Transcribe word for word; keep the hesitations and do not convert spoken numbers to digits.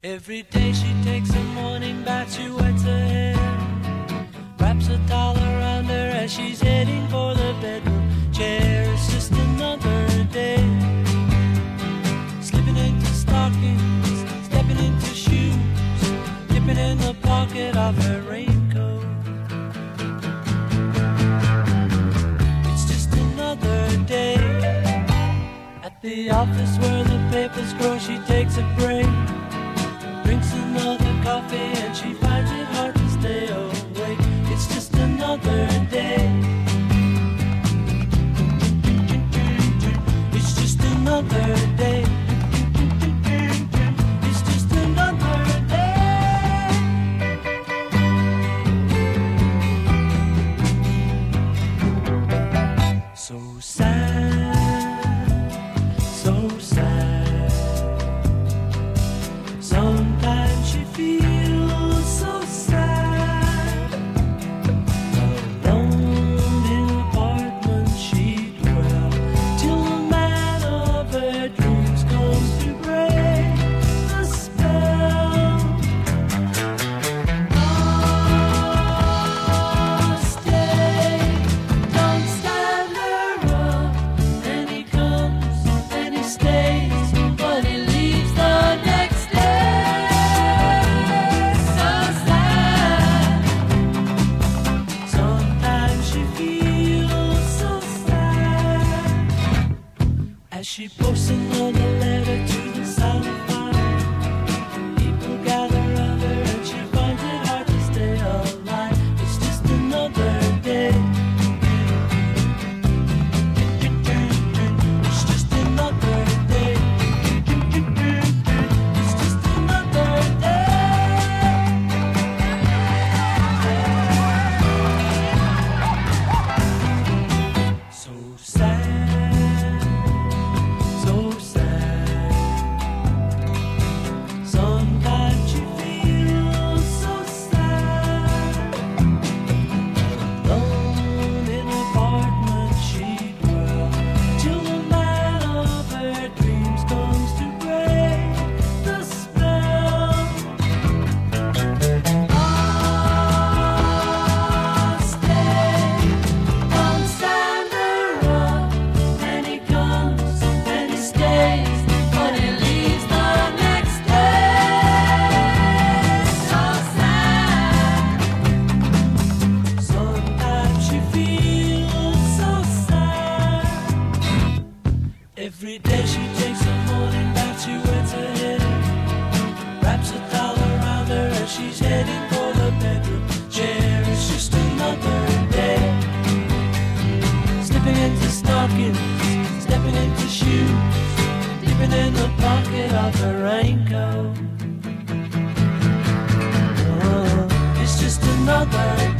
Every day she takes a morning bath, she wets her hair, wraps a towel around her as she's heading for the bedroom chair. It's just another day, slipping into stockings, stepping into shoes, dipping in the pocket of her raincoat. It's just another day, at the office where the papers grow, she takes a break, drinks another coffee and she finds it hard to stay awake. It's just another day. It's just another day. It's just another day. So sad, so sad. Sometimes she feels so sad, alone in an apartment she'd dwell, till the man of her dreams comes to break the spell. Oh, stay, don't stand her up, and he comes and he stays, but he leaves the next day. As she posts another letter to the silent fire, people gather around her and she finds it hard to stay alive. It's just another day. It's just another day. It's just another day. So sad, so sad. Sometimes she feels so sad, alone in an apartment she'd dwell, till the man of her dreams comes to break the spell. Oh, stay, don't stand her up, and he comes and he stays, but he leaves the next day. So sad. Sometimes she feels so sad. Every day she takes a morning bath, she wets her hair, wraps a towel around her as she's heading for the bedroom chair. It's just another day, slipping into stockings, stepping into shoes, dipping in the pocket of her raincoat. Oh, it's just another